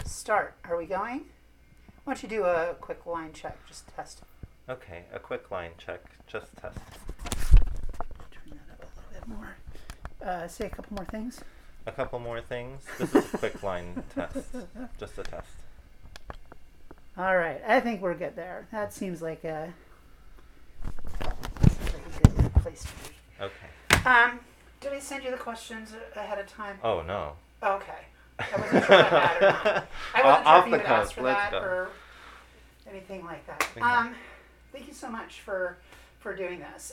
Start. Are we going? Why don't you do a quick line check, just test. Okay, a quick line check, just test. Turn that up a little bit more. Say a couple more things. A couple more things. This is a quick line test, just a test. All right, I think we're good there. That seems like a good place to be. Okay. Did I send you the questions ahead of time? Oh no. Okay. I wasn't sure if I had or not. I wasn't sure Off if you the had cuff, asked for let's that go. or anything like that. Yeah. Thank you so much for doing this.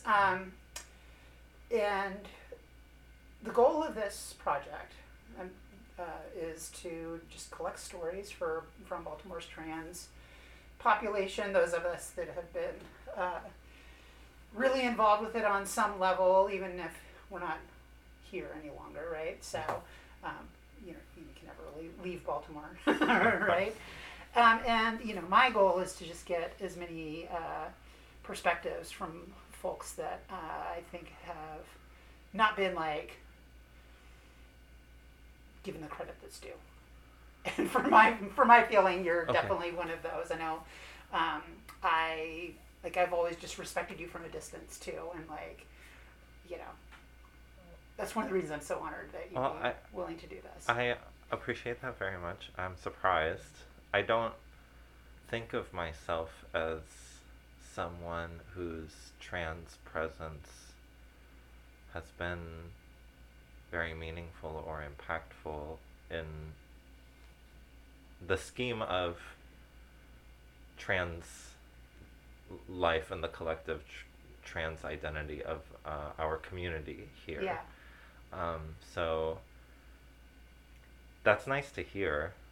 And the goal of this project is to just collect stories from Baltimore's trans population, those of us that have been really involved with it on some level, even if we're not here any longer, right? So, you can never really leave Baltimore, right? And, my goal is to just get as many perspectives from folks that I think have not been, given the credit that's due. And for my feeling, you're Okay. definitely one of those. I know I've always just respected you from a distance, too, and, that's one of the reasons I'm so honored that you'd be willing to do this. I appreciate that very much. I'm surprised. I don't think of myself as someone whose trans presence has been very meaningful or impactful in the scheme of trans life and the collective trans identity of our community here. Yeah. So that's nice to hear.